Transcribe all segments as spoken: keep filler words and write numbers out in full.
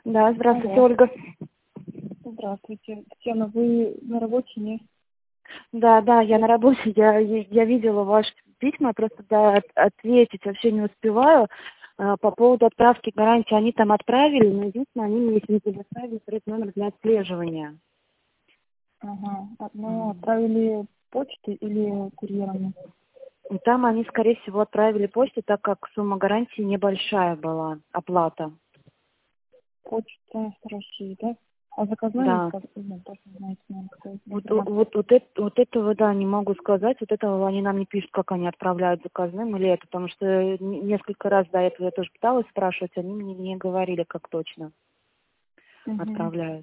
Да, здравствуйте, Алло. Ольга. Здравствуйте. Татьяна, вы на работе, нет? Да, да, я на работе, я, я видела ваши письма, просто да, от- ответить вообще не успеваю. А, По поводу отправки гарантии, они там отправили, но единственное, они мне не предоставили трек номер для отслеживания. Ага. Одно М. отправили почтой или курьером? И там они, скорее всего, отправили почту, так как сумма гарантии небольшая была, оплата. Почта России, да? А заказная Да. как ну, тоже знаете, наверное, какая Вот, о- информация. вот, вот, это, вот этого, да, не могу сказать. Вот этого они нам не пишут, как они отправляют заказным или это, потому что н- несколько раз до этого я тоже пыталась спрашивать, они мне не говорили, как точно Угу. отправляют.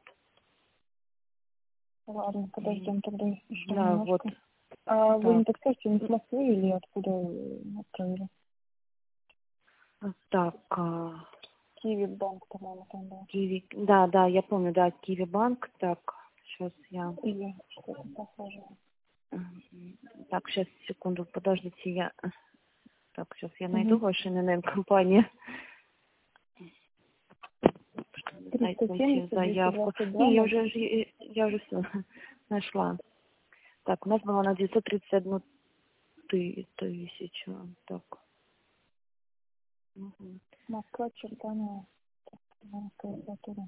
Ладно, М, подождем тогда еще Да, вот немножко. А вы не так. подскажете, не с Москвы или откуда э, отправили? Вот так. а, Киви банк, по-моему, там был. Киви. Да, да, я помню, да, Киви банк. Так, сейчас я. Или что-то похожее. м, Так, сейчас, секунду, подождите, я. Так, сейчас я найду Угу. вашу эн эн эн-компанию. триста Найти семьдесят двести заявку. двадцать два Не, я ноль. уже, я уже все нашла. Так, у нас было на девятьсот тридцать одну ты- тысячу. Так. Мгм. Москва, Чертаново. Москва, Сатура.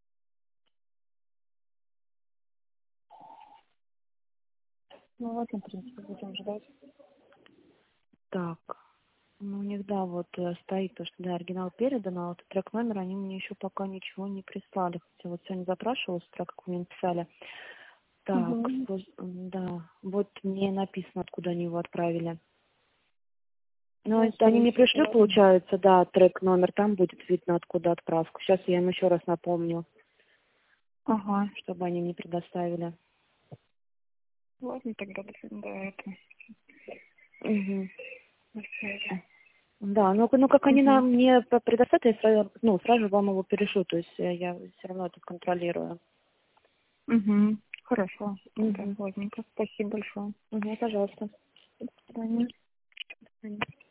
Ну вот, в принципе, будем ждать. Так. Ну, у них, да, вот э, стоит то, что да, оригинал передан, а вот трек номер они мне еще пока ничего не прислали. Хотя вот сегодня запрашивала с утра, как вы мне написали. Так, Угу. спос- м, да, вот мне написано, откуда они его отправили. Ну, Ну, это они скорее мне всего, пришлют, ладно. получается, да, трек номер, там будет видно, откуда отправку. Сейчас я им еще раз напомню, Ага. чтобы они мне предоставили. Ладно, тогда до до этого. Угу. До связи. Да, ну, ну как они Угу. нам мне по- предоставят, я сразу, ну, сразу же вам его перешлю, то есть э, я все равно это контролирую. Угу. Хорошо. Тогда Угу. ладненько. Спасибо большое. Угу, пожалуйста. До свидания. До свидания.